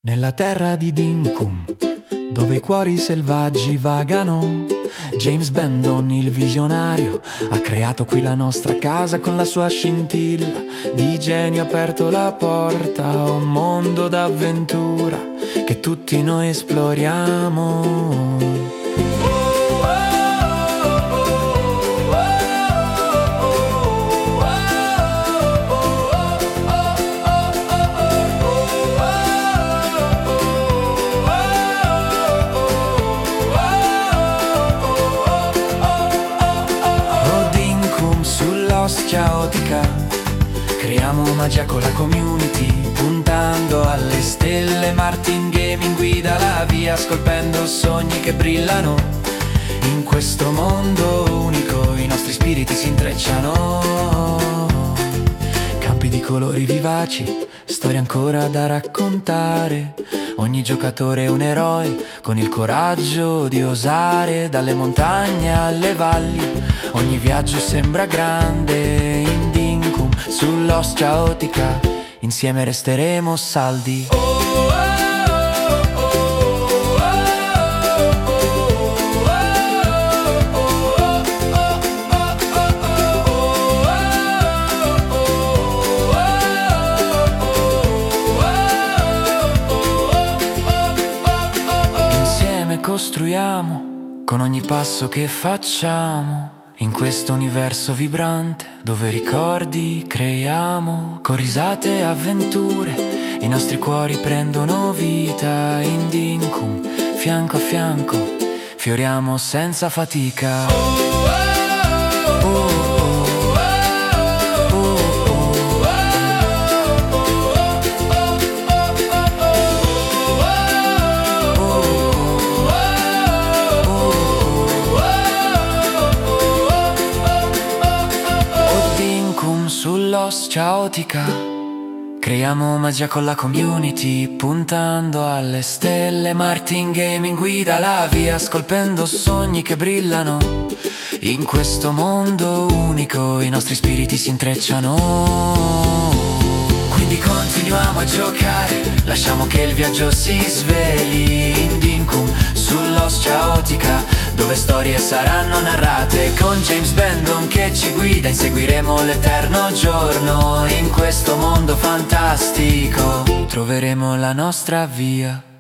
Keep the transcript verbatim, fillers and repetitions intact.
Nella terra di Dinkum, dove i cuori selvaggi vagano, James Bandon, il visionario, ha creato qui la nostra casa con la sua scintilla di genio, ha aperto la porta a un mondo d'avventura che tutti noi esploriamo. Caotica, creiamo magia con la community, puntando alle stelle. Martin Gaming guida la via, scolpendo sogni che brillano. In questo mondo unico i nostri spiriti si intrecciano. Campi di colori vivaci, storie ancora da raccontare. Ogni giocatore è un eroe, con il coraggio di osare. Dalle montagne alle valli, ogni viaggio sembra grande. In Dinkum, sull'Os Caotica, insieme resteremo saldi. Insieme costruiamo, con ogni passo che facciamo, in questo universo vibrante, dove ricordi creiamo. Con risate e avventure, i nostri cuori prendono vita. In Dinkum, fianco a fianco, fioriamo senza fatica. Oh, oh. Sull'Os Caotica, creiamo magia con la community, puntando alle stelle. Martin Gaming guida la via, scolpendo sogni che brillano. In questo mondo unico i nostri spiriti si intrecciano. Quindi continuiamo a giocare, lasciamo che il viaggio si sveli. In Dinkum, sull'Os Caotica, dove storie saranno narrate. Con James Bandon che ci guida, inseguiremo l'eterno giorno. In questo mondo fantastico troveremo la nostra via.